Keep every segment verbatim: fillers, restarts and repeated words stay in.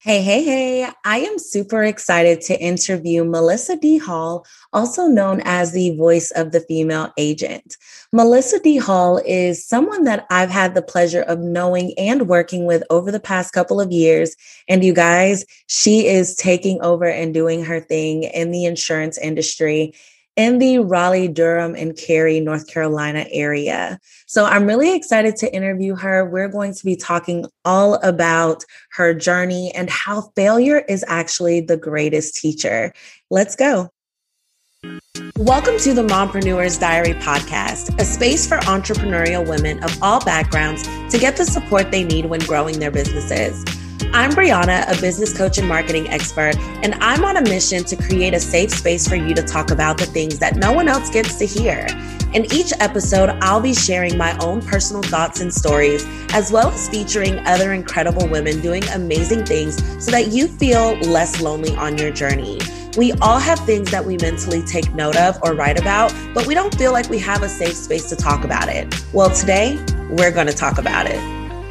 Hey, hey, hey. I am super excited to interview Melissa D. Hall, also known as the voice of the female agent. Melissa D. Hall is someone that I've had the pleasure of knowing and working with over the past couple of years. And you guys, she is taking over and doing her thing in the insurance industry in the Raleigh, Durham, and Cary, North Carolina area. So I'm really excited to interview her. We're going to be talking all about her journey and how failure is actually the greatest teacher. Let's go. Welcome to the Mompreneurs Diary podcast, a space for entrepreneurial women of all backgrounds to get the support they need when growing their businesses. I'm Brianna, a business coach and marketing expert, and I'm on a mission to create a safe space for you to talk about the things that no one else gets to hear. In each episode, I'll be sharing my own personal thoughts and stories, as well as featuring other incredible women doing amazing things so that you feel less lonely on your journey. We all have things that we mentally take note of or write about, but we don't feel like we have a safe space to talk about it. Well, today, we're going to talk about it.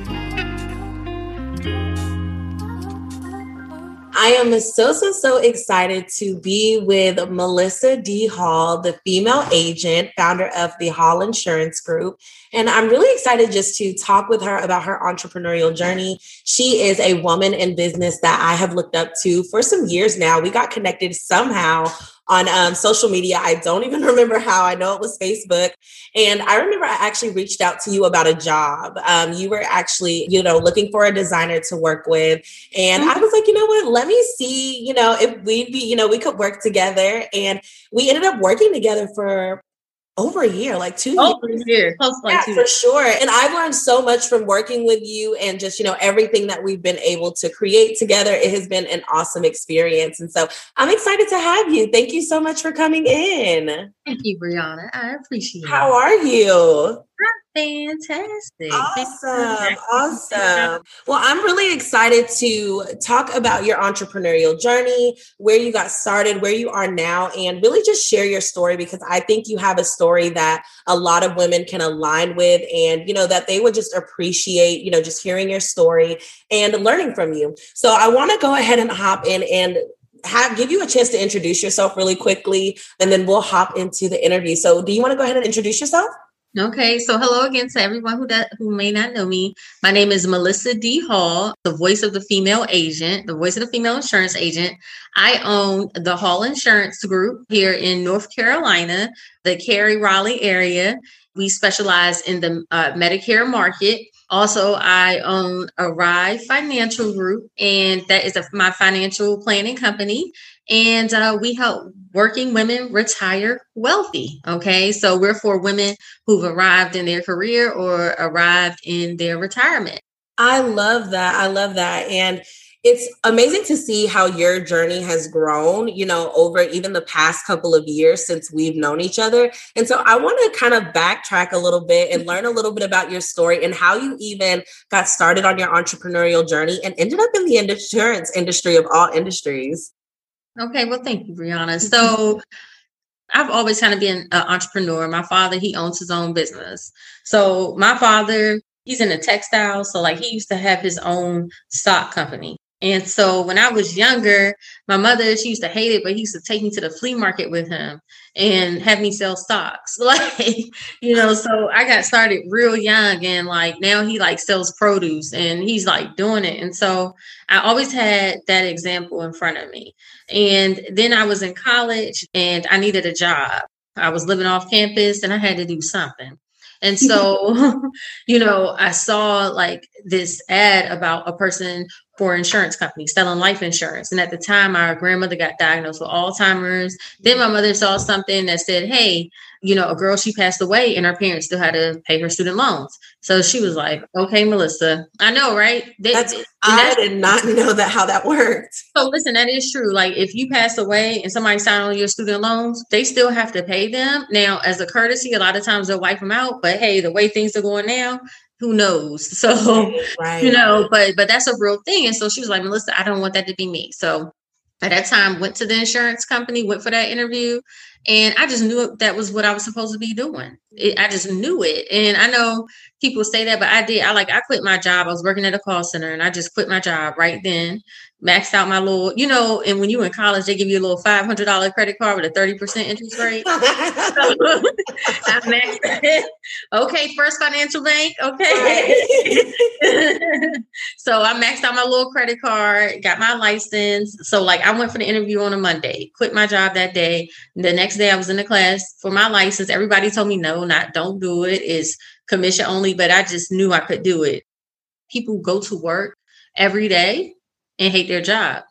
I am so, so, so excited to be with Melissa D. Hall, the female agent, founder of the Hall Insurance Group. And I'm really excited just to talk with her about her entrepreneurial journey. She is a woman in business that I have looked up to for some years now. We got connected somehow on um, social media. I don't even remember how. I know it was Facebook. And I remember I actually reached out to you about a job. Um, you were actually, you know, looking for a designer to work with. And I was like, you know what, let me see, you know, if we'd be, you know, we could work together. And we ended up working together for over a year, like two over years. a year. Close to like yeah, two for years. sure. And I've learned so much from working with you and just, you know, everything that we've been able to create together. It has been an awesome experience. And so I'm excited to have you. Thank you so much for coming in. Thank you, Brianna. I appreciate How it. are you? Fantastic. Awesome. Awesome. Well, I'm really excited to talk about your entrepreneurial journey, where you got started, where you are now, and really just share your story, because I think you have a story that a lot of women can align with, and, you know, that they would just appreciate, you know, just hearing your story and learning from you. So I want to go ahead and hop in and have give you a chance to introduce yourself really quickly, and then we'll hop into the interview. So do you want to go ahead and introduce yourself? Okay, so hello again to everyone who does, who may not know me. My name is Melissa D. Hall, the voice of the female agent, the voice of the female insurance agent. I own the Hall Insurance Group here in North Carolina, the Cary, Raleigh area. We specialize in the uh, Medicare market. Also, I own Arrive Financial Group, and that is a, my financial planning company. And uh, we help working women retire wealthy. Okay, so we're for women who've arrived in their career or arrived in their retirement. I love that. I love that. And it's amazing to see how your journey has grown, you know, over even the past couple of years since we've known each other. And so I want to kind of backtrack a little bit and learn a little bit about your story and how you even got started on your entrepreneurial journey and ended up in the insurance industry of all industries. Okay, well, thank you, Brianna. So I've always kind of been an entrepreneur. My father, he owns his own business. So my father, he's in the textile. So like he used to have his own stock company. And so when I was younger, my mother, she used to hate it, but he used to take me to the flea market with him and have me sell stocks. Like, you know, so I got started real young, and like now he like sells produce and he's like doing it. And so I always had that example in front of me. And then I was in college and I needed a job. I was living off campus and I had to do something. And so, you know, I saw like this ad about a person for insurance company selling life insurance. And at the time, our grandmother got diagnosed with Alzheimer's. Then my mother saw something that said, hey, you know, a girl, she passed away and her parents still had to pay her student loans. So she was like, okay, Melissa, I know, right? They, that's, that's, I did not know that how that worked. So listen, that is true. Like if you pass away and somebody signed on your student loans, they still have to pay them. Now, as a courtesy, a lot of times they'll wipe them out. But hey, the way things are going now, who knows? So, right. you know, but but that's a real thing. And so she was like, Melissa, I don't want that to be me. So at that time, went to the insurance company, went for that interview. And I just knew that was what I was supposed to be doing. It, I just knew it. And I know people say that, but I did. I like, I quit my job. I was working at a call center and I just quit my job right then, maxed out my little, you know, and when you were in college, they give you a little five hundred dollars credit card with a thirty percent interest rate. So, I maxed it. Okay, First Financial Bank. Okay. So I maxed out my little credit card, got my license. So like I went for the interview on a Monday, quit my job that day. The next day I was in the class for my license. Everybody told me, no, not, don't do it. It's commission only, but I just knew I could do it. People go to work every day and hate their job.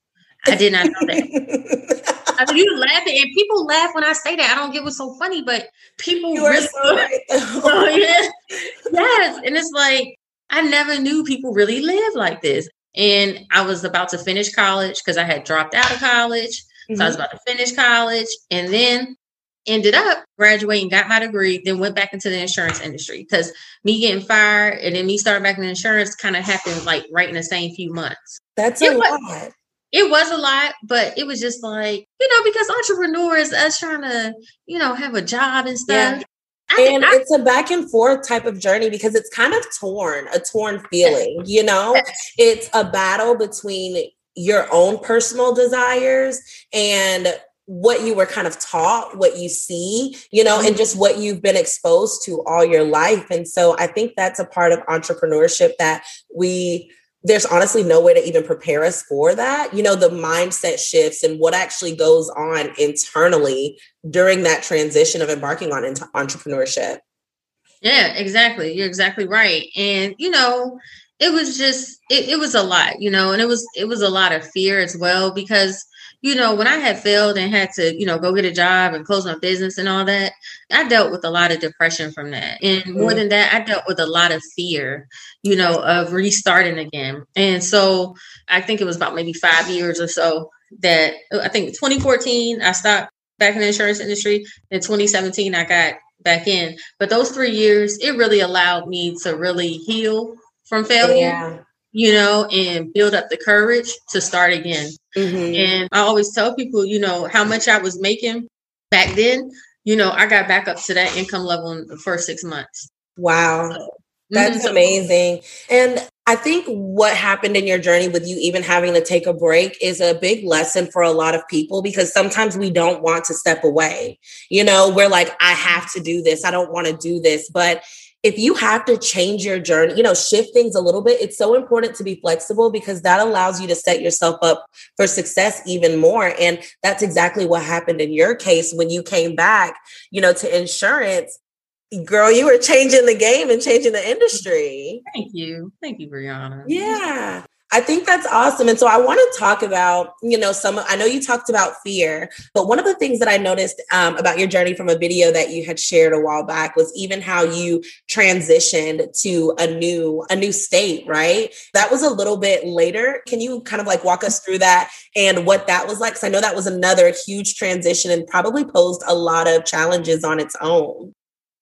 I did not know that. I mean, you laughing, and people laugh when I say that. I don't get what's so funny, but people you really. So right. Oh, yeah. Yes, and it's like I never knew people really live like this. And I was about to finish college because I had dropped out of college, mm-hmm. so I was about to finish college, and then ended up graduating, got my degree, then went back into the insurance industry because me getting fired and then me starting back in insurance kind of happened like right in the same few months. That's a it lot. Was, it was a lot, but it was just like, you know, because entrepreneurs, us trying to, you know, have a job and stuff. Yeah. And I, it's a back and forth type of journey because it's kind of torn, a torn feeling, you know, it's a battle between your own personal desires and what you were kind of taught, what you see, you know, and just what you've been exposed to all your life. And so I think that's a part of entrepreneurship that we, there's honestly no way to even prepare us for that. You know, the mindset shifts and what actually goes on internally during that transition of embarking on into entrepreneurship. Yeah, exactly. You're exactly right. And, you know, it was just, it, it was a lot, you know, and it was, it was a lot of fear as well, because you know, when I had failed and had to, you know, go get a job and close my business and all that, I dealt with a lot of depression from that. And mm-hmm. more than that, I dealt with a lot of fear, you know, of restarting again. And so I think it was about maybe five years or so that I think twenty fourteen, I stopped back in the insurance industry. In twenty seventeen, I got back in. But those three years, it really allowed me to really heal from failure. Yeah. You know, and build up the courage to start again. Mm-hmm. And I always tell people, you know, how much I was making back then, you know, I got back up to that income level in the first six months. Wow. So, that's mm-hmm. amazing. And I think what happened in your journey with you even having to take a break is a big lesson for a lot of people, because sometimes we don't want to step away. You know, we're like, I have to do this. I don't want to do this. But if you have to change your journey, you know, shift things a little bit, it's so important to be flexible because that allows you to set yourself up for success even more. And that's exactly what happened in your case when you came back, you know, to insurance. Girl, you were changing the game and changing the industry. Thank you. Thank you, Brianna. Yeah. I think that's awesome. And so I want to talk about, you know, some, I know you talked about fear, but one of the things that I noticed um, about your journey from a video that you had shared a while back was even how you transitioned to a new, a new state, right? That was a little bit later. Can you kind of like walk us through that and what that was like? Because I know that was another huge transition and probably posed a lot of challenges on its own.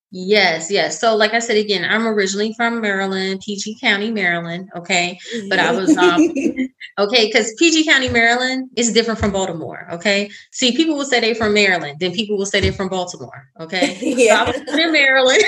Yes, yes. So like I said, again, I'm originally from Maryland, P G County, Maryland. Okay. But I was, um, okay, because P G County, Maryland is different from Baltimore. Okay. See, people will say they're from Maryland, then people will say they're from Baltimore. Okay. Yeah. So I was in Maryland.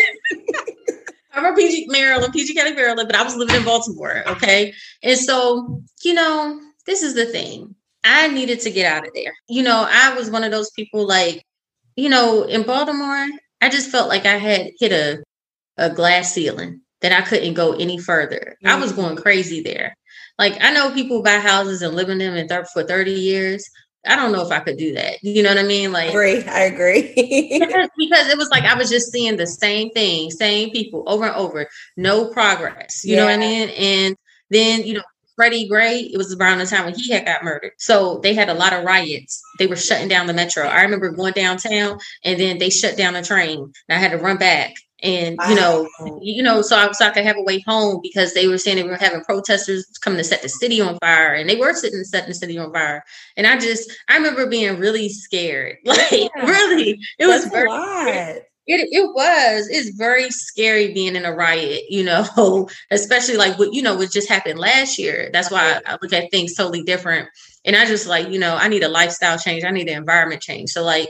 I'm from P G, Maryland, P G County, Maryland, but I was living in Baltimore. Okay. And so, you know, this is the thing. I needed to get out of there. You know, I was one of those people like, you know, in Baltimore, I just felt like I had hit a, a glass ceiling that I couldn't go any further. Mm-hmm. I was going crazy there. Like, I know people buy houses and live in them in th- for thirty years. I don't know if I could do that. You know what I mean? Like, I agree. I agree. because, because it was like I was just seeing the same thing, same people over and over, no progress. You yeah. know what I mean? And then, you know, Freddie Gray, it was around the time when he had got murdered. So they had a lot of riots. They were shutting down the metro. I remember going downtown and then they shut down the train. And I had to run back. And, wow. you know, you know, so I, so I could have a way home because they were saying they were having protesters coming to set the city on fire. And they were sitting setting the city on fire. And I just, I remember being really scared. Like, yeah. really, it That's was very a lot. It it was. It's very scary being in a riot, you know, especially like what, you know, what just happened last year. That's why I look at things totally different. And I just like, you know, I need a lifestyle change. I need an environment change. So like,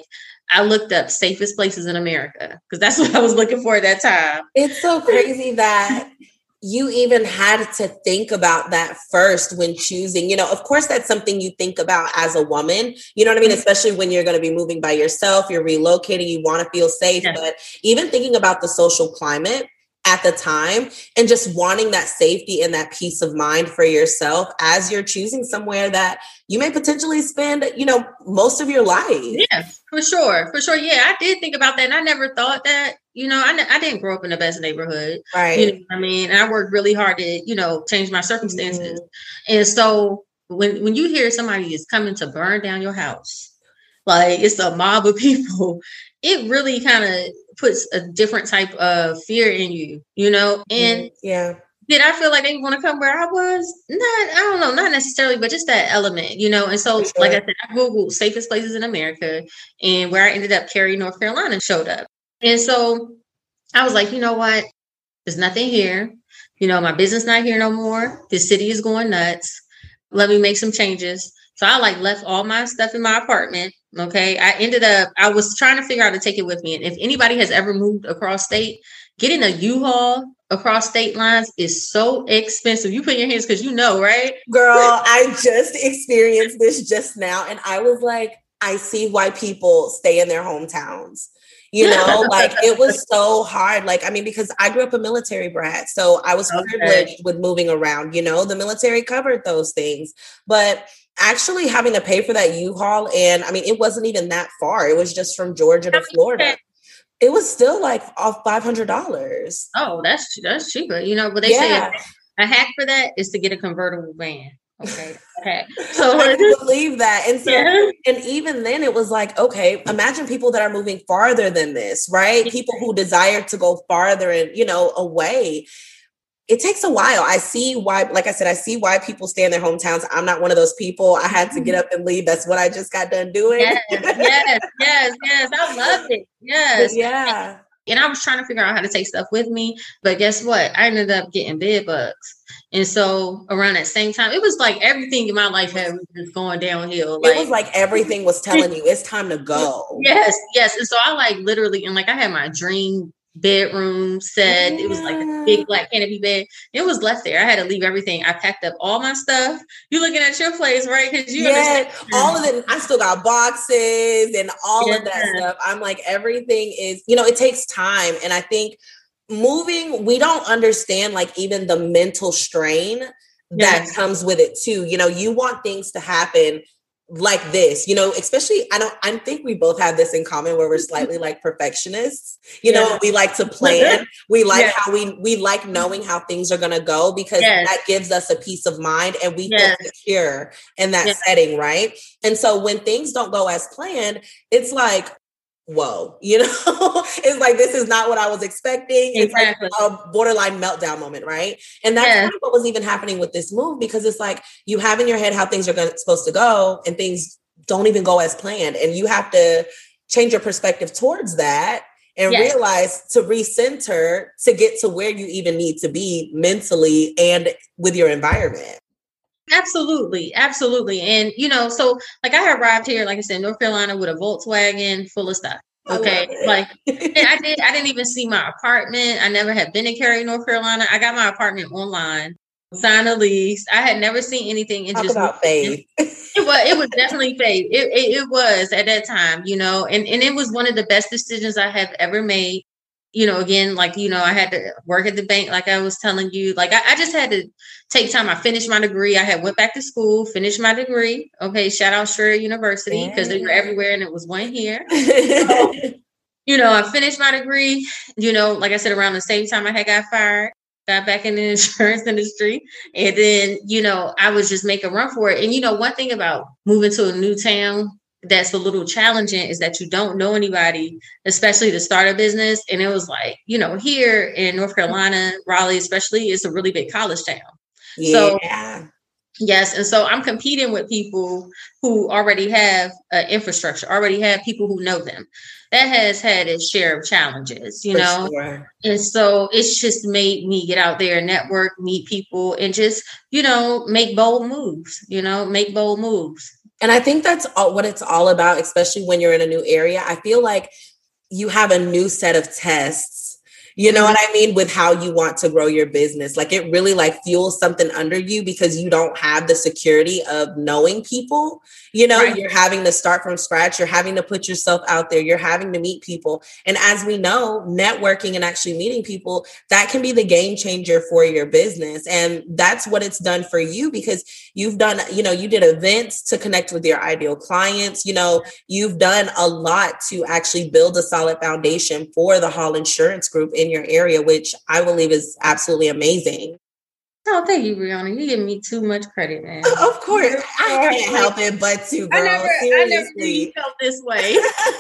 I looked up safest places in America because that's what I was looking for at that time. It's so crazy that you even had to think about that first when choosing. You know, of course, that's something you think about as a woman. You know what I mean? Especially when you're going to be moving by yourself, you're relocating, you want to feel safe. Yes. But even thinking about the social climate at the time and just wanting that safety and that peace of mind for yourself as you're choosing somewhere that you may potentially spend, you know, most of your life. Yeah, for sure. For sure. Yeah, I did think about that. And I never thought that, you know, I, I didn't grow up in the best neighborhood. Right. You know what I mean? And I worked really hard to, you know, change my circumstances. Mm-hmm. And so when, when you hear somebody is coming to burn down your house, like it's a mob of people, it really kind of puts a different type of fear in you, you know? And yeah. Did I feel like they want to come where I was? Not, I don't know, not necessarily, but just that element, you know? And so, sure. like I said, I Googled safest places in America, and where I ended up, Cary, North Carolina showed up. And so I was like, you know what? There's nothing here. You know, my business not here no more. This city is going nuts. Let me make some changes. So I like left all my stuff in my apartment. Okay. I ended up, I was trying to figure out how to take it with me. And if anybody has ever moved across state, getting a U-Haul across state lines is so expensive. You put your hands because you know, right? Girl, I just experienced this just now. And I was like, I see why people stay in their hometowns. You know, like it was so hard. Like, I mean, because I grew up a military brat, so I was okay. privileged with moving around, you know, the military covered those things. But actually having to pay for that U-Haul, and I mean, it wasn't even that far. It was just from Georgia to Florida. It was still like off five hundred dollars. Oh, that's that's cheaper, you know, but they yeah. say a hack for that is to get a convertible van. Okay. Okay. So I can believe that. And so, yeah. and even then it was like, okay, imagine people that are moving farther than this, right? Yeah. People who desire to go farther and, you know, away. It takes a while. I see why, like I said, I see why people stay in their hometowns. I'm not one of those people. I had to get up and leave. That's what I just got done doing. Yes, yes, yes, yes. I loved it. Yes. But yeah. And I was trying to figure out how to take stuff with me. But guess what? I ended up getting bed bugs. And so around that same time, it was like everything in my life had just going downhill. Like, it was like everything was telling you it's time to go. Yes, yes. And so I like literally, and like I had my dream bedroom set. Yeah. It was like a big black canopy bed. It was left there. I had to leave everything. I packed up all my stuff. You looking at your place, right? Because you yeah, understand. All of it. I still got boxes and all yeah. of that stuff. I'm like, everything is, you know, it takes time. And I think moving, we don't understand like even the mental strain that yes. comes with it too. You know, you want things to happen like this, you know, especially, I don't, I think we both have this in common where we're slightly like perfectionists, you yes. know, we like to plan. We like yes. how we, we like knowing how things are going to go because yes. that gives us a peace of mind and we yes. feel secure in that yes. setting. Right. And so when things don't go as planned, it's like, whoa, you know, it's like, this is not what I was expecting. Exactly. It's like a borderline meltdown moment. Right. And that's yeah. kind of what was even happening with this move, because it's like you have in your head how things are going supposed to go and things don't even go as planned. And you have to change your perspective towards that and yes. realize to recenter to get to where you even need to be mentally and with your environment. Absolutely. Absolutely. And, you know, so like I arrived here, like I said, North Carolina with a Volkswagen full of stuff. Okay. Like and I did, I didn't even see my apartment. I never had been to Cary, North Carolina. I got my apartment online, signed a lease. I had never seen anything. And Talk just about faith. It was, it was definitely faith. It, it, it was at that time, you know, and, and it was one of the best decisions I have ever made. You know, again, like, you know, I had to work at the bank, like I was telling you, like, I, I just had to take time. I finished my degree. I had went back to school, finished my degree. Okay. Shout out Strayer University because they were everywhere and it was one here. So, you know, I finished my degree, you know, like I said, around the same time I had got fired, got back in the insurance industry. And then, you know, I was just making a run for it. And, you know, one thing about moving to a new town that's a little challenging is that you don't know anybody, especially to start a business. And it was like, you know, here in North Carolina, Raleigh, especially, it's a really big college town. Yeah. So, yes. And so I'm competing with people who already have uh, infrastructure, already have people who know them. That has had its share of challenges, you For know? Sure. And so it's just made me get out there, network, meet people, and just, you know, make bold moves, you know, make bold moves. And I think that's all, what it's all about, especially when you're in a new area. I feel like you have a new set of tests. You know mm-hmm. what I mean? With how you want to grow your business. Like it really like fuels something under you because you don't have the security of knowing people. You know, right. You're having to start from scratch. You're having to put yourself out there. You're having to meet people. And as we know, networking and actually meeting people, that can be the game changer for your business. And that's what it's done for you because you've done, you know, you did events to connect with your ideal clients. You know, you've done a lot to actually build a solid foundation for the Hall Insurance Group in your area, which I believe is absolutely amazing. Oh, thank you, Brianna. You give me too much credit, man. Of course. I can't help it but to, girl. I never, I never knew you felt this way.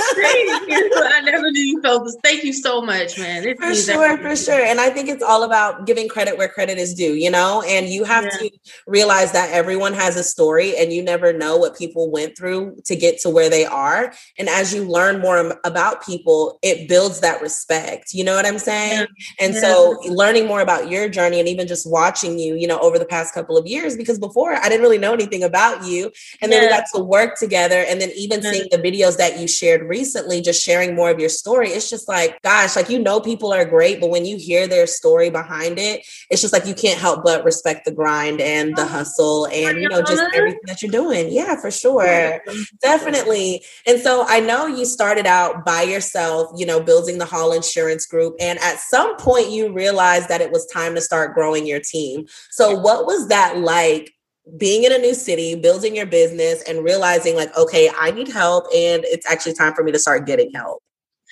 I never knew you felt this. Thank you so much, man. It for sure, for sure. And I think it's all about giving credit where credit is due, you know? And you have yeah. to realize that everyone has a story and you never know what people went through to get to where they are. And as you learn more about people, it builds that respect. You know what I'm saying? Yeah. And yeah. so learning more about your journey and even just watching you, you know, over the past couple of years, because before I didn't really know anything about you. And then yeah. we got to work together. And then even yeah. seeing the videos that you shared recently, just sharing more of your story, it's just like, gosh, like, you know, people are great, but when you hear their story behind it, it's just like, you can't help but respect the grind and the hustle and, you know, just everything that you're doing. Yeah, for sure. Definitely. And so I know you started out by yourself, you know, building the Hall Insurance Group. And at some point you realized that it was time to start growing your team. So what was that like, being in a new city, building your business and realizing like, okay, I need help and it's actually time for me to start getting help?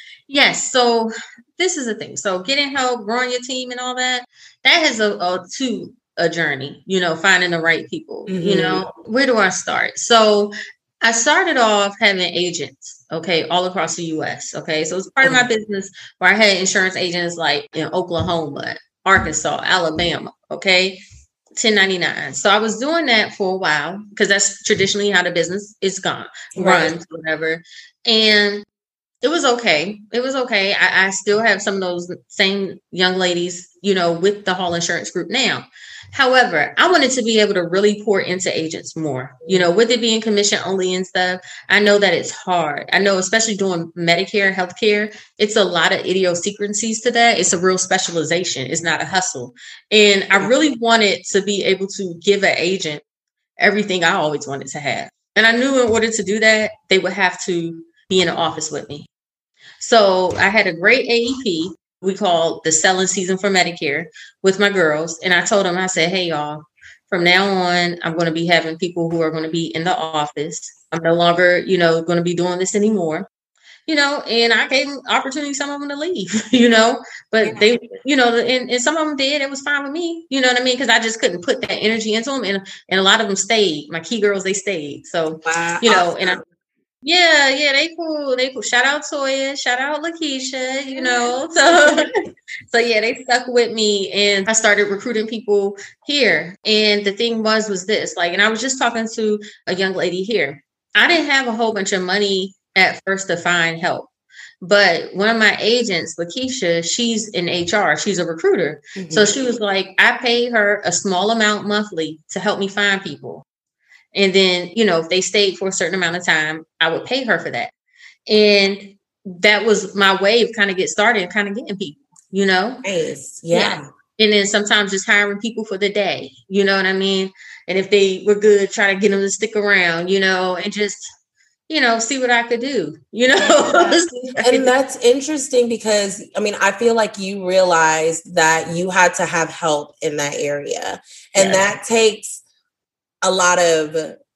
Yes. So this is the thing. So getting help, growing your team and all that, that is a, a to a journey, you know, finding the right people, mm-hmm. you know, where do I start? So I started off having agents, okay, all across the U S. Okay. So it's part of my business where I had insurance agents like in Oklahoma, Arkansas, Alabama. Okay. ten ninety-nine. So I was doing that for a while because that's traditionally how the business is gone, right. runs, whatever. And it was okay. It was okay. I, I still have some of those same young ladies, you know, with the Hall Insurance Group now. However, I wanted to be able to really pour into agents more, you know, with it being commission only and stuff. I know that it's hard. I know, especially doing Medicare, healthcare, it's a lot of idiosyncrasies to that. It's a real specialization. It's not a hustle. And I really wanted to be able to give an agent everything I always wanted to have. And I knew in order to do that, they would have to be in the office with me. So I had a great A E P. We called the selling season for Medicare with my girls. And I told them, I said, hey, y'all, from now on, I'm going to be having people who are going to be in the office. I'm no longer, you know, going to be doing this anymore, you know, and I gave them opportunity, some of them to leave, you know, but yeah. they, you know, and, and some of them did. It was fine with me. You know what I mean? Because I just couldn't put that energy into them. And, and a lot of them stayed. My key girls, they stayed. So, wow. you know, and I, Yeah, yeah, they cool. They cool. Shout out Toya, shout out Lakeisha, you know. So, so yeah, they stuck with me and I started recruiting people here. And the thing was, was this, like, and I was just talking to a young lady here. I didn't have a whole bunch of money at first to find help. But one of my agents, Lakeisha, she's in H R. She's a recruiter. Mm-hmm. So she was like, I paid her a small amount monthly to help me find people. And then, you know, if they stayed for a certain amount of time, I would pay her for that. And that was my way of kind of get started and kind of getting people, you know? Nice. Yeah. yeah. And then sometimes just hiring people for the day, you know what I mean? And if they were good, try to get them to stick around, you know, and just, you know, see what I could do, you know? And that's interesting because, I mean, I feel like you realized that you had to have help in that area. And yeah. that takes a lot of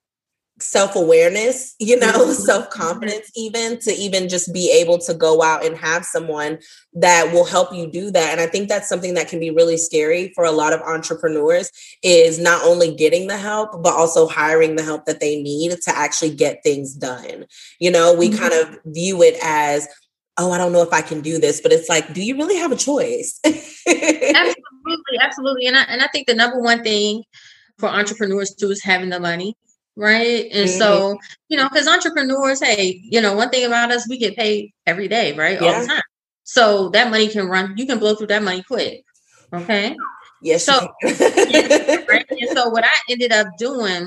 self-awareness, you know, mm-hmm. self-confidence, even to even just be able to go out and have someone that will help you do that. And I think that's something that can be really scary for a lot of entrepreneurs, is not only getting the help, but also hiring the help that they need to actually get things done. You know, we mm-hmm. kind of view it as, oh, I don't know if I can do this, but it's like, do you really have a choice? Absolutely. Absolutely. And I, and I think the number one thing for entrepreneurs too is having the money, right? And mm-hmm. so, you know, because entrepreneurs, hey, you know, one thing about us, we get paid every day, right? Yeah. All the time. So that money can run, you can blow through that money quick. Okay. Yes. So, yeah, right? And so what I ended up doing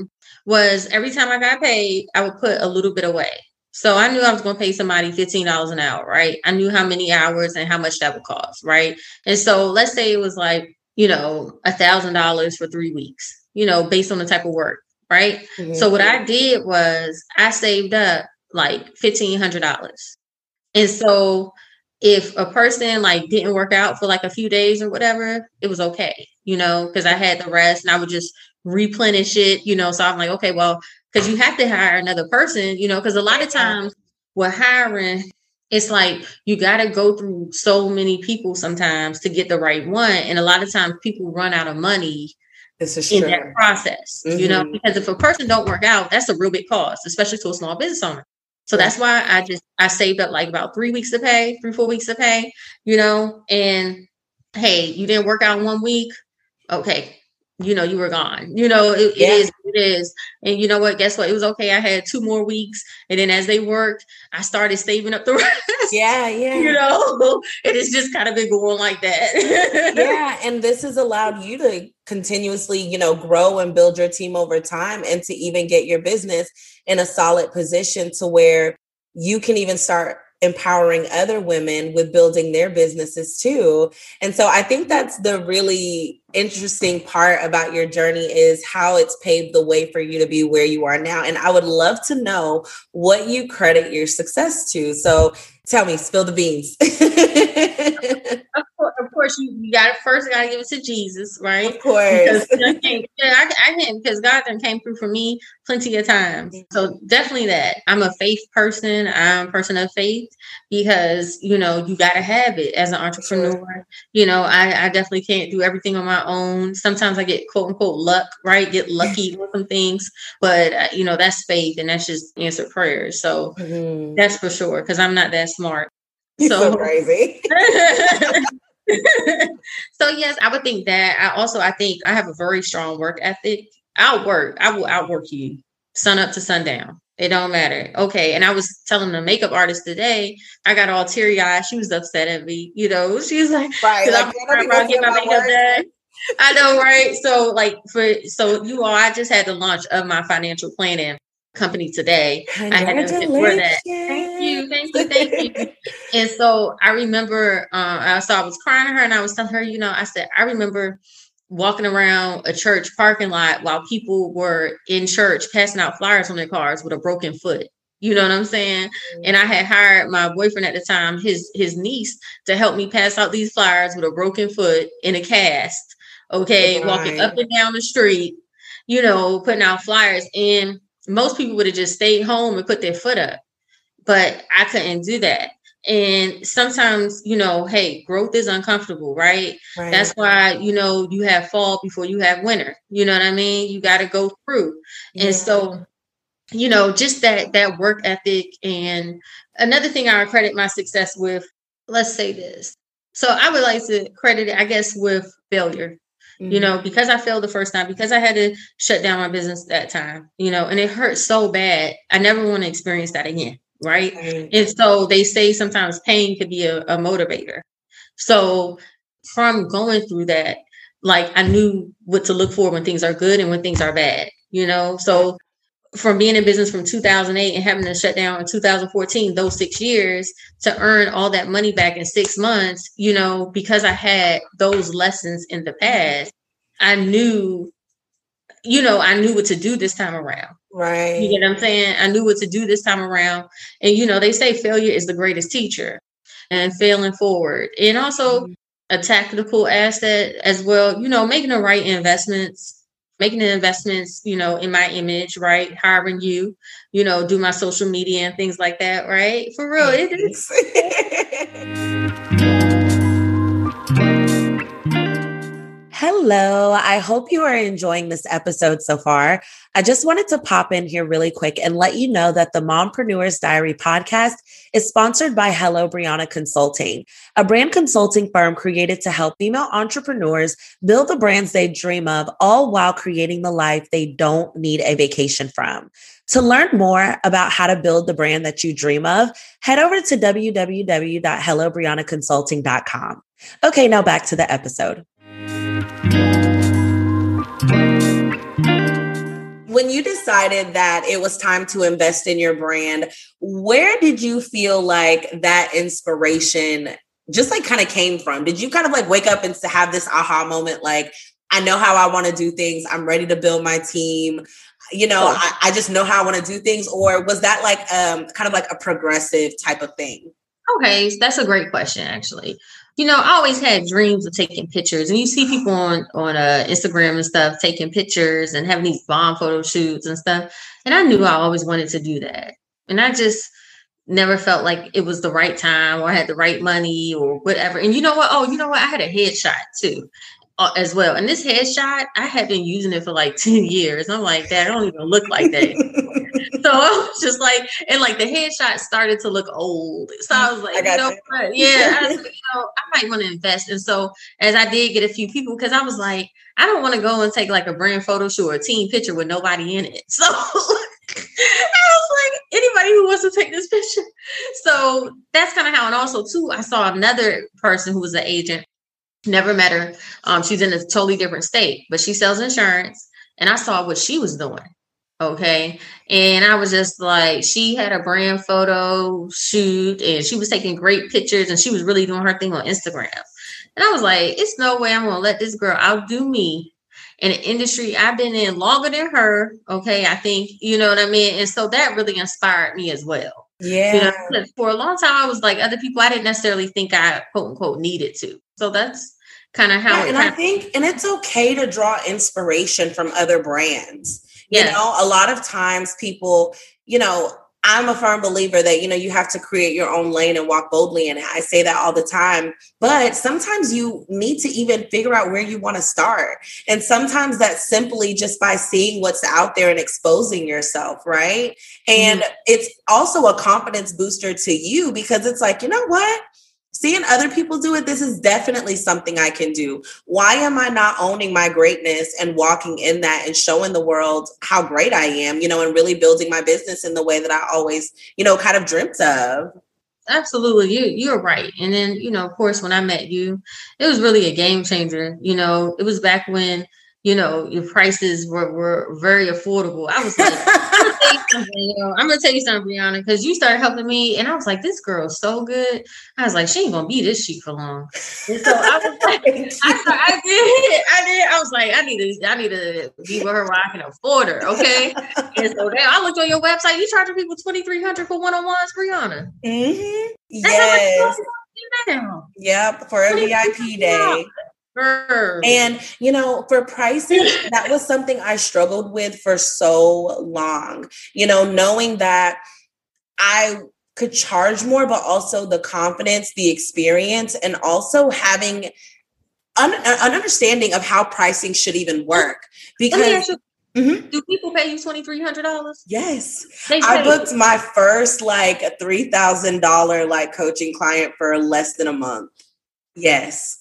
was every time I got paid, I would put a little bit away. So I knew I was going to pay somebody fifteen dollars an hour, right? I knew how many hours and how much that would cost, right? And so let's say it was like, you know, a thousand dollars for three weeks, you know, based on the type of work, right? Mm-hmm. So what I did was I saved up like fifteen hundred dollars. And so if a person like didn't work out for like a few days or whatever, it was okay, you know, because I had the rest and I would just replenish it, you know. So I'm like, okay, well, because you have to hire another person, you know, because a lot of times with hiring, it's like you got to go through so many people sometimes to get the right one. And a lot of times people run out of money this is in true. that process, mm-hmm. you know, because if a person don't work out, that's a real big cost, especially to a small business owner. So that's why I just, I saved up like about three weeks of pay, three, four weeks of pay, you know, and hey, you didn't work out in one week. Okay. You know, you were gone, you know, it, yeah. it is, it is. And you know what, guess what? It was okay. I had two more weeks. And then as they worked, I started saving up the rest. Yeah. Yeah. You know, it has just kind of been going like that. Yeah. And this has allowed you to continuously, you know, grow and build your team over time and to even get your business in a solid position to where you can even start empowering other women with building their businesses too. And so I think that's the really interesting part about your journey is how it's paved the way for you to be where you are now. And I would love to know what you credit your success to. So tell me, spill the beans. Of course, of course, you, you got to first got to give it to Jesus, right? Of course. Because, yeah, I, I can because God done came through for me plenty of times. So definitely that. I'm a faith person. I'm a person of faith because, you know, you got to have it as an entrepreneur. Sure. You know, I, I definitely can't do everything on my own. Sometimes I get quote unquote luck, right? Get lucky with some things, but uh, you know, that's faith and that's just answered prayers. So mm-hmm. that's for sure because I'm not that smart. You're so, so crazy. So yes, I would think that. I also, I think I have a very strong work ethic. I'll work. I will outwork you sun up to sundown. It don't matter. Okay. And I was telling the makeup artist today, I got all teary eyed. She was upset at me. You know, she was like, right, like I'm trying to get my makeup done. I know, right? So like for, so you all, I just had the launch of my financial planning company today. I had to for that. Thank you, thank you, thank you. And so I remember, uh, so I was crying to her and I was telling her, you know, I said, I remember walking around a church parking lot while people were in church passing out flyers on their cars with a broken foot. You know what I'm saying? Mm-hmm. And I had hired my boyfriend at the time, his his niece, to help me pass out these flyers with a broken foot in a cast. Okay, right. Walking up and down the street, you know, putting out flyers. And most people would have just stayed home and put their foot up. But I couldn't do that. And sometimes, you know, hey, growth is uncomfortable, right? right? That's why, you know, you have fall before you have winter. You know what I mean? You got to go through. Yeah. And so, you know, just that that work ethic. And another thing I credit my success with, let's say this. So I would like to credit it, I guess, with failure. Mm-hmm. You know, because I failed the first time, because I had to shut down my business that time, you know, and it hurt so bad. I never want to experience that again. Right. right. And so they say sometimes pain could be a, a motivator. So from going through that, like I knew what to look for when things are good and when things are bad, you know, so from being in business from two thousand eight and having to shut down in two thousand fourteen, those six years to earn all that money back in six months, you know, because I had those lessons in the past, I knew, you know, I knew what to do this time around. Right. You get what I'm saying? I knew what to do this time around. And, you know, they say failure is the greatest teacher and failing forward. And also mm-hmm. a tactical asset as well, you know, making the right investments. Making the investments, you know, in my image, right? Hiring you, you know, do my social media and things like that, right? For real. It is. Hello. I hope you are enjoying this episode so far. I just wanted to pop in here really quick and let you know that the Mompreneurs Diary podcast is sponsored by Hello Brianna Consulting, a brand consulting firm created to help female entrepreneurs build the brands they dream of, all while creating the life they don't need a vacation from. To learn more about how to build the brand that you dream of, head over to w w w dot hello brianna consulting dot com. Okay, now back to the episode. when you decided that it was time to invest in your brand, where did you feel like that inspiration just like kind of came from? Did you kind of like wake up and have this aha moment? Like, I know how I want to do things. I'm ready to build my team. You know, I, I just know how I want to do things. Or was that like um, kind of like a progressive type of thing? Okay, that's a great question, actually. You know, I always had dreams of taking pictures, and you see people on on uh, Instagram and stuff taking pictures and having these bomb photo shoots and stuff. And I knew I always wanted to do that, and I just never felt like it was the right time or I had the right money or whatever. And you know what? Oh, you know what? I had a headshot too. Uh, as well. And this headshot, I had been using it for like ten years. I'm like, that I don't even look like that. So I was just like, and like the headshot started to look old. So I was like, I you know that. What? Yeah, I, was, you know, I might want to invest. And so as I did get a few people, because I was like, I don't want to go and take like a brand photo shoot or a team picture with nobody in it. So I was like, anybody who wants to take this picture. So that's kind of how, and also too, I saw another person who was an agent. Never met her. Um, she's in a totally different state, but she sells insurance. And I saw what she was doing. Okay. And I was just like, she had a brand photo shoot and she was taking great pictures and she was really doing her thing on Instagram. And I was like, it's no way I'm going to let this girl outdo me in an industry I've been in longer than her. Okay. I think, you know what I mean? And so that really inspired me as well. Yeah. You know, for a long time, I was like other people, I didn't necessarily think I quote unquote needed to. So that's kind of how yeah, it and kind I think, and it's okay to draw inspiration from other brands. Yes. You know, a lot of times people, you know, I'm a firm believer that, you know, you have to create your own lane and walk boldly in it. I say that all the time, but sometimes you need to even figure out where you want to start. And sometimes that's simply just by seeing what's out there and exposing yourself, right? And mm-hmm. it's also a confidence booster to you because it's like, you know what? Seeing other people do it, this is definitely something I can do. Why am I not owning my greatness and walking in that and showing the world how great I am, you know, and really building my business in the way that I always, you know, kind of dreamt of? Absolutely. You, you're right. And then, you know, of course, when I met you, it was really a game changer. You know, it was back when, you know, your prices were, were very affordable. I was like, I'm gonna tell you something, you know, I'm gonna tell you something, Brianna, because you started helping me, and I was like, this girl's so good. I was like, she ain't gonna be this cheap for long. And so I was like, I, I did, I did. I was like, I need to, I need to be with her where I can afford her, okay? And so then I looked on your website. You charging people twenty-three hundred for one-on-ones, Brianna? Mm-hmm. Yes. Now. Yep, for a V I P day. And, you know, for pricing, that was something I struggled with for so long, you know, knowing that I could charge more, but also the confidence, the experience, and also having un- an understanding of how pricing should even work. Because mm-hmm. do people pay you twenty-three hundred dollars? Yes. I booked my first like three thousand dollars like coaching client for less than a month. Yes.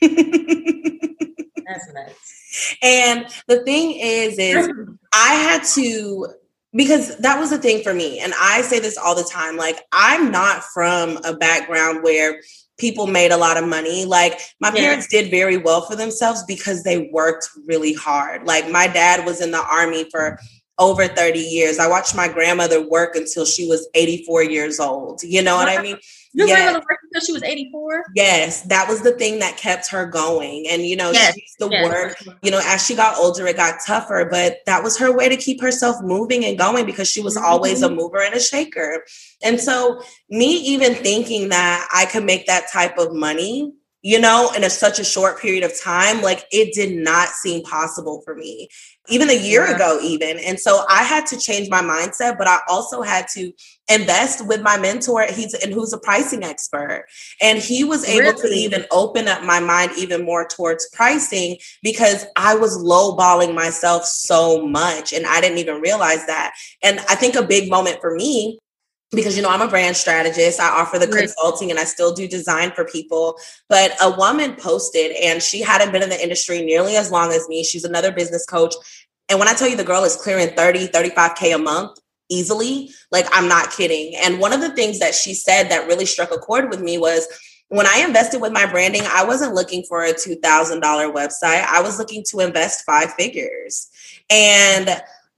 That's nice. And the thing is, is I had to, because that was the thing for me. And I say this all the time, like, I'm not from a background where people made a lot of money. Like my yeah. parents did very well for themselves because they worked really hard. Like my dad was in the Army for over thirty years. I watched my grandmother work until she was eighty-four years old. You know what I mean? Your yes. grandmother worked until she was eighty-four? Yes, that was the thing that kept her going. And, you know, yes. she used to yes. work, you know, as she got older, it got tougher, but that was her way to keep herself moving and going because she was mm-hmm. always a mover and a shaker. And so me even thinking that I could make that type of money, you know, in a, such a short period of time, like it did not seem possible for me. Even a year yeah. ago, even. And so I had to change my mindset, but I also had to invest with my mentor. He's and who's a pricing expert. And he was able really? to even open up my mind even more towards pricing because I was lowballing myself so much. And I didn't even realize that. And I think a big moment for me, because, you know, I'm a brand strategist. I offer the right. consulting and I still do design for people. But a woman posted and she hadn't been in the industry nearly as long as me. She's another business coach. And when I tell you the girl is clearing thirty, thirty-five K a month easily, like I'm not kidding. And one of the things that she said that really struck a chord with me was when I invested with my branding, I wasn't looking for a two thousand dollars website. I was looking to invest five figures. And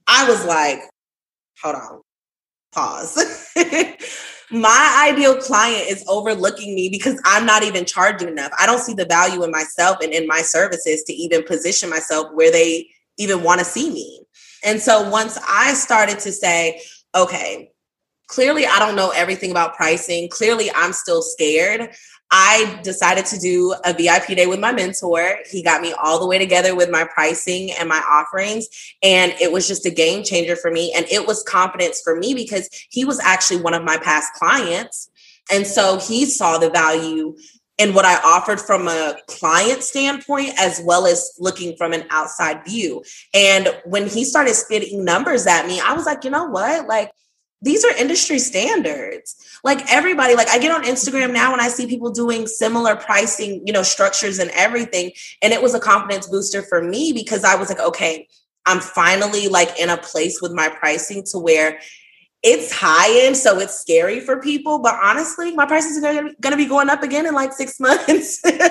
I was like, hold on, pause. My ideal client is overlooking me because I'm not even charging enough. I don't see the value in myself and in my services to even position myself where they even want to see me. And so once I started to say, okay, clearly I don't know everything about pricing. Clearly I'm still scared. I decided to do a V I P day with my mentor. He got me all the way together with my pricing and my offerings. And it was just a game changer for me. And it was confidence for me because he was actually one of my past clients. And so he saw the value in what I offered from a client standpoint, as well as looking from an outside view. And when he started spitting numbers at me, I was like, you know what? Like, these are industry standards. Like everybody, like I get on Instagram now and I see people doing similar pricing, you know, structures and everything. And it was a confidence booster for me because I was like, okay, I'm finally like in a place with my pricing to where it's high end. So it's scary for people. But honestly, my prices are going to be going up again in like six months. Okay.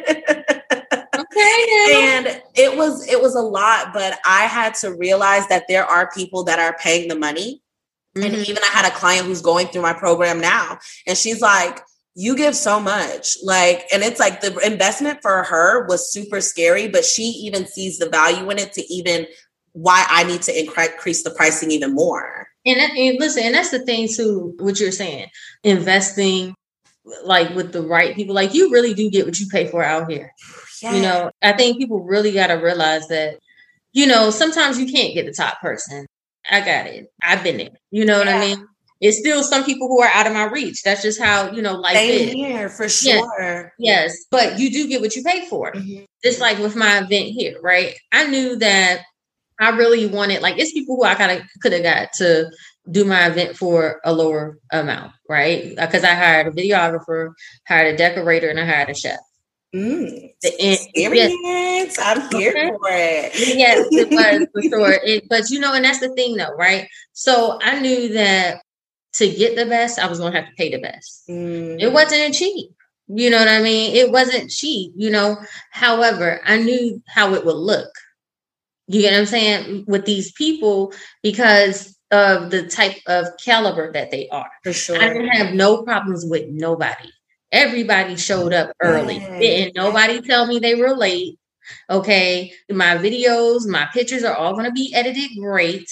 And it was, it was a lot, but I had to realize that there are people that are paying the money. Mm-hmm. And even I had a client who's going through my program now, and she's like, you give so much. Like, and it's like the investment for her was super scary, but she even sees the value in it to even why I need to increase the pricing even more. And, that, and listen, and that's the thing too, what you're saying, investing like with the right people, like you really do get what you pay for out here. Yeah. You know, I think people really got to realize that, you know, sometimes you can't get the top person. I got it. I've been there. You know what yeah. I mean? It's still some people who are out of my reach. That's just how, you know, life Same is. Here, for sure. Yes. yes. But you do get what you pay for. Mm-hmm. Just like with my event here, right? I knew that I really wanted, like, it's people who I kind of could have got to do my event for a lower amount, right? Because I hired a videographer, hired a decorator, and I hired a chef. Mm, experience. Yes. I'm here okay. for it. Yes, it was for sure. It, but you know, and that's the thing though, right? So I knew that to get the best, I was going to have to pay the best. Mm. It wasn't cheap. You know what I mean? It wasn't cheap, you know. However, I knew how it would look. You get what I'm saying? With these people, because of the type of caliber that they are. For sure. I didn't have no problems with nobody. Everybody showed up early. Yes. Didn't nobody tell me they were late. Okay. My videos, my pictures are all going to be edited great.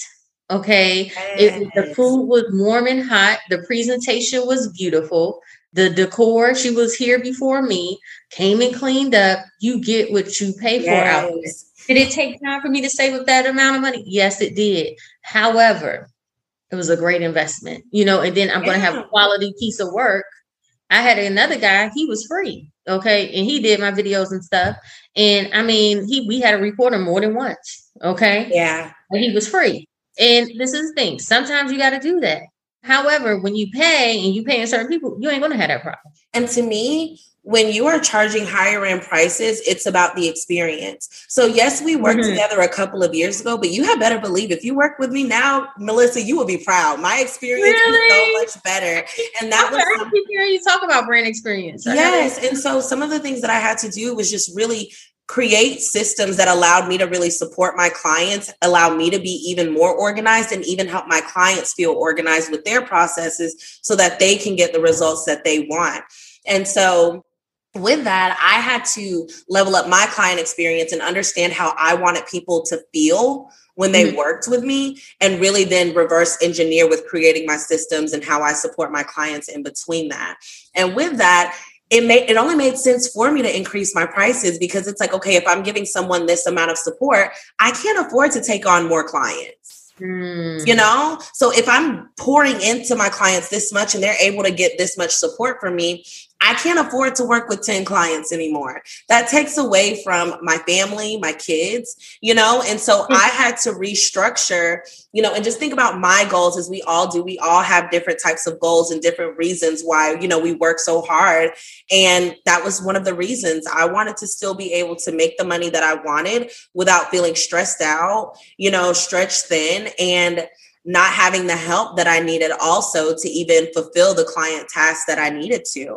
Okay. Yes. It, the food was warm and hot. The presentation was beautiful. The decor, she was here before me, came and cleaned up. You get what you pay for yes. out there. Did it take time for me to save up that amount of money? Yes, it did. However, it was a great investment, you know, and then I'm yeah. going to have a quality piece of work. I had another guy, he was free. Okay. And he did my videos and stuff. And I mean, he, we had a reporter more than once. Okay. Yeah. And he was free. And this is the thing. Sometimes you got to do that. However, when you pay and you pay certain people, you ain't going to have that problem. And to me, when you are charging higher end prices, it's about the experience. So yes, we worked mm-hmm. together a couple of years ago, but you had better believe if you work with me now, Melissa, you will be proud. My experience really? is so much better. And that okay, was I keep hearing you talk about brand experience. Yes. And so some of the things that I had to do was just really create systems that allowed me to really support my clients, allow me to be even more organized, and even help my clients feel organized with their processes so that they can get the results that they want. And so with that, I had to level up my client experience and understand how I wanted people to feel when they mm-hmm. worked with me, and really then reverse engineer with creating my systems and how I support my clients in between that. And with that, it made it only made sense for me to increase my prices, because it's like, okay, if I'm giving someone this amount of support, I can't afford to take on more clients. Mm. You know, so if I'm pouring into my clients this much and they're able to get this much support from me, I can't afford to work with ten clients anymore. That takes away from my family, my kids, you know? And so I had to restructure, you know, and just think about my goals, as we all do. We all have different types of goals and different reasons why, you know, we work so hard. And that was one of the reasons I wanted to still be able to make the money that I wanted without feeling stressed out, you know, stretched thin, and not having the help that I needed also to even fulfill the client tasks that I needed to.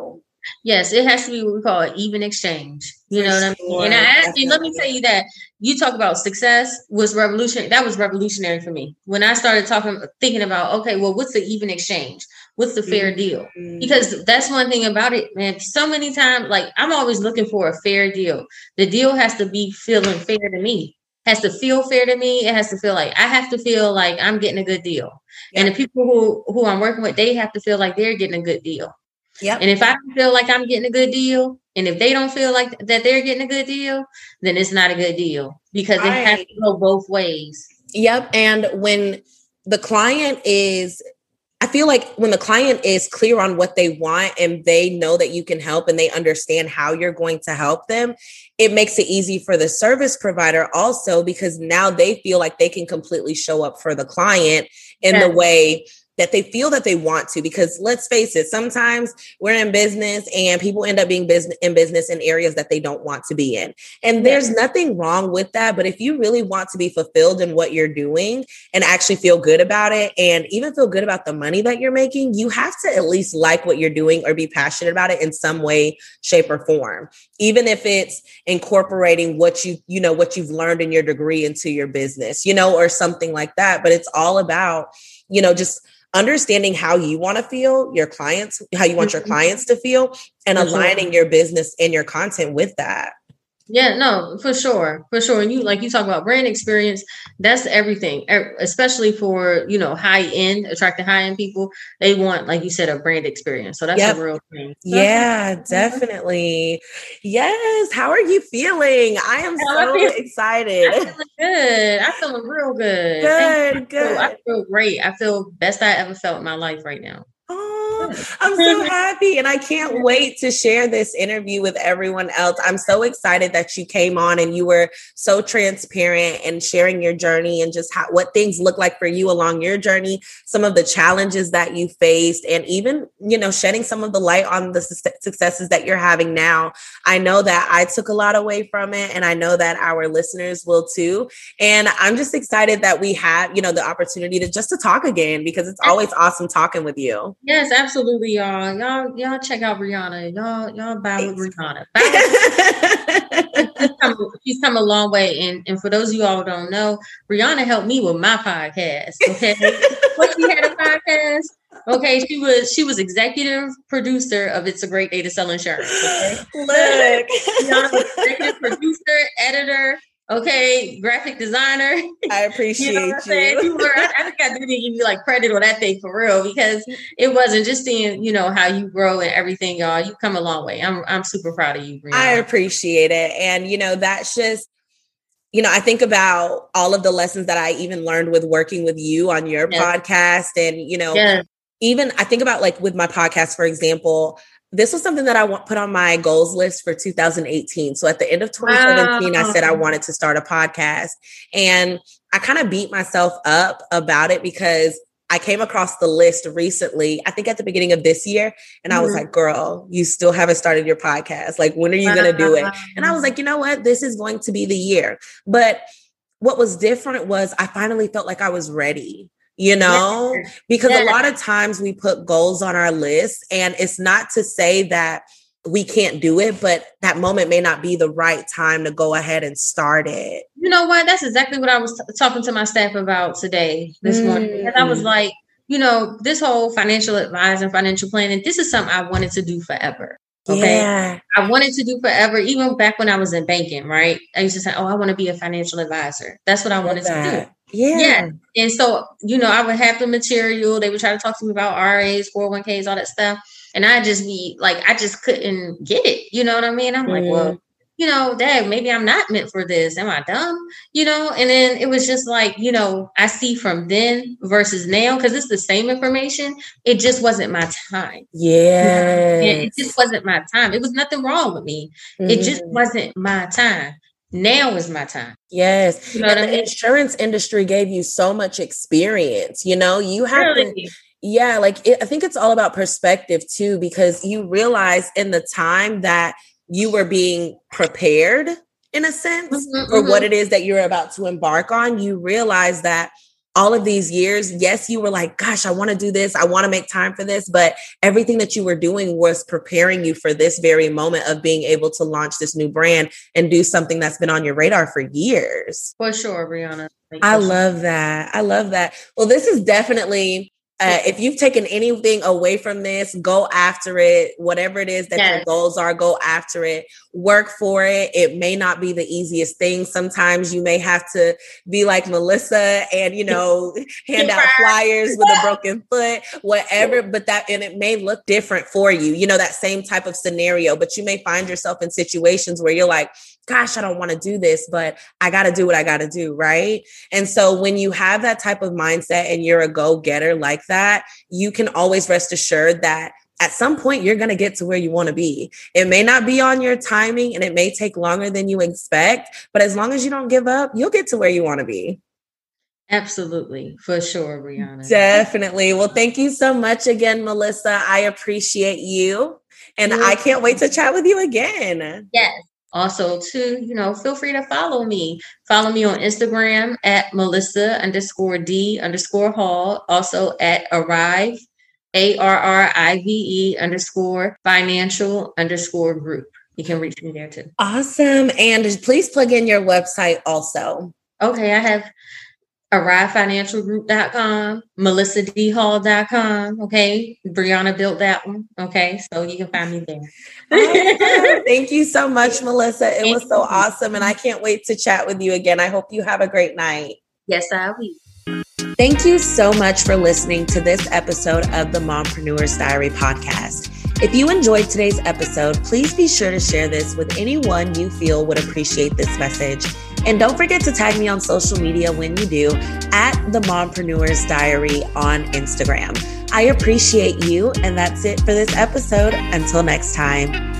Yes, it has to be what we call an even exchange. You For know what I mean? sure, And I and let me definitely. tell you that you talk about success was revolutionary. That was revolutionary for me when I started talking, thinking about, okay, well, what's the even exchange? What's the fair deal? Mm-hmm. Because that's one thing about it, man. So many times, like I'm always looking for a fair deal. The deal has to be feeling fair to me. Has to feel fair to me. It has to feel like I have to feel like I'm getting a good deal. And the Yep. people who who I'm working with, they have to feel like they're getting a good deal. And Yep. if I don't feel like I'm getting a good deal, and if they don't feel like that they're getting a good deal, then it's not a good deal because it has Right. to go both ways. Yep. And when the client is, I feel like when the client is clear on what they want and they know that you can help and they understand how you're going to help them, it makes it easy for the service provider also, because now they feel like they can completely show up for the client in the Yes. way that they feel that they want to. Because let's face it, sometimes we're in business and people end up being business in business in areas that they don't want to be in. And Yes. there's nothing wrong with that. But if you really want to be fulfilled in what you're doing and actually feel good about it and even feel good about the money that you're making, you have to at least like what you're doing or be passionate about it in some way, shape, or form. Even if it's incorporating what you, you know, what you've learned in your degree into your business, you know, or something like that. But it's all about, you know, just understanding how you want to feel, your clients, how you want your clients to feel, and For sure. aligning your business and your content with that. Yeah, no, for sure, for sure. And you, like you talk about brand experience, that's everything, e- especially for, you know, high end, attracting high end people. They want, like you said, a brand experience. So that's a Yep. real thing. So that's Yeah, definitely. Yes. How are you feeling? I am how I so feel. excited. I'm feeling good. I'm feeling real good. Thank you. Good, I feel, I good. feel great. I feel best I ever felt in my life right now. Oh, Good. I'm so happy. And I can't wait to share this interview with everyone else. I'm so excited that you came on and you were so transparent and sharing your journey and just how, what things look like for you along your journey, some of the challenges that you faced, and even, you know, shedding some of the light on the su- successes that you're having now. I know that I took a lot away from it, and I know that our listeners will too. And I'm just excited that we have, you know, the opportunity to just to talk again, because it's always awesome talking with you. Yes, absolutely, y'all. Y'all, y'all check out Rihanna. Y'all, y'all buy with Thanks. Rihanna. Buy with she's come, she's come a long way. And and for those of you all who don't know, Rihanna helped me with my podcast. Okay. When she had a podcast, okay, she was she was executive producer of It's a Great Day to Sell Insurance. Okay. Look. Rihanna was executive producer, editor, okay, graphic designer. I You know what appreciate I'm saying? you. You were, I, I think I didn't give you like credit on that thing for real, because it wasn't just seeing, you know, how you grow and everything, y'all. You come a long way. I'm I'm super proud of you, I Brianna. appreciate it. And, you know, that's just, you know, I think about all of the lessons that I even learned with working with you on your Yes. podcast. And, you know, Yes. even I think about like with my podcast, for example, this was something that I want put on my goals list for two thousand eighteen. So at the end of twenty seventeen, I said I Wow. wanted to start a podcast. And I kind of beat myself up about it because I came across the list recently, I think at the beginning of this year. And I was Mhm. like, girl, you still haven't started your podcast. Like, when are you going to do it? And I was like, you know what? This is going to be the year. But what was different was I finally felt like I was ready, you know, Yes. because a Yes. lot of times we put goals on our list, and it's not to say that we can't do it, but that moment may not be the right time to go ahead and start it. You know what? That's exactly what I was t- talking to my staff about today, this morning. Because I was Mm. like, you know, this whole financial advising, financial planning, this is something I wanted to do forever. Okay. Yeah. I wanted to do forever, even back when I was in banking, right? I used to say, oh, I want to be a financial advisor. That's what I Love wanted to do. that. Yeah. Yeah. And so, you know, I would have the material. They would try to talk to me about R As, four oh one Ks, all that stuff. And I just be like, I just couldn't get it. You know what I mean? I'm like, well, Mm. you know, Dad, maybe I'm not meant for this. Am I dumb? You know? And then it was just like, you know, I see from then versus now, because it's the same information. It just wasn't my time. And it Yes. just wasn't my time. It was nothing wrong with me. It just Mhm. wasn't my time. Now is my time. Yes. You know And what I the mean? insurance industry gave you so much experience. You know, you have to, Really? yeah, like it, I think it's all about perspective too, because you realize in the time that you were being prepared, in a sense, Mhm, for what mhm. it is that you're about to embark on, you realize that all of these years, yes, you were like, gosh, I want to do this. I want to make time for this. But everything that you were doing was preparing you for this very moment of being able to launch this new brand and do something that's been on your radar for years. For sure, Brianna. I love that. I love that. Well, this is definitely, uh, if you've taken anything away from this, go after it. Whatever it is that yes. your goals are, go after it. Work for it. It may not be the easiest thing. Sometimes you may have to be like Melissa and, you know, hand out flyers with a broken foot, whatever, but that, and it may look different for you, you know, that same type of scenario, but you may find yourself in situations where you're like, gosh, I don't want to do this, but I got to do what I got to do. Right. And so when you have that type of mindset and you're a go-getter like that, you can always rest assured that at some point, you're going to get to where you want to be. It may not be on your timing and it may take longer than you expect, but as long as you don't give up, you'll get to where you want to be. Absolutely. For sure, Brianna. Definitely. Well, thank you so much again, Melissa. I appreciate you. And yeah. I can't wait to chat with you again. Yes. Also, too, you know, feel free to follow me. Follow me on Instagram at Melissa underscore D underscore Hall. Also at Arrive. A R R I V E underscore financial underscore group. You can reach me there too. Awesome. And please plug in your website also. Okay. I have arrive financial group dot com, melissa d hall dot com. Okay. Brianna built that one. Okay. So you can find me there. Awesome. Thank you so much, Melissa. It Thank was so you. awesome. And I can't wait to chat with you again. I hope you have a great night. Yes, I will. Thank you so much for listening to this episode of the Mompreneur's Diary podcast. If you enjoyed today's episode, please be sure to share this with anyone you feel would appreciate this message. And don't forget to tag me on social media when you do at the Mompreneur's Diary on Instagram. I appreciate you. And that's it for this episode. Until next time.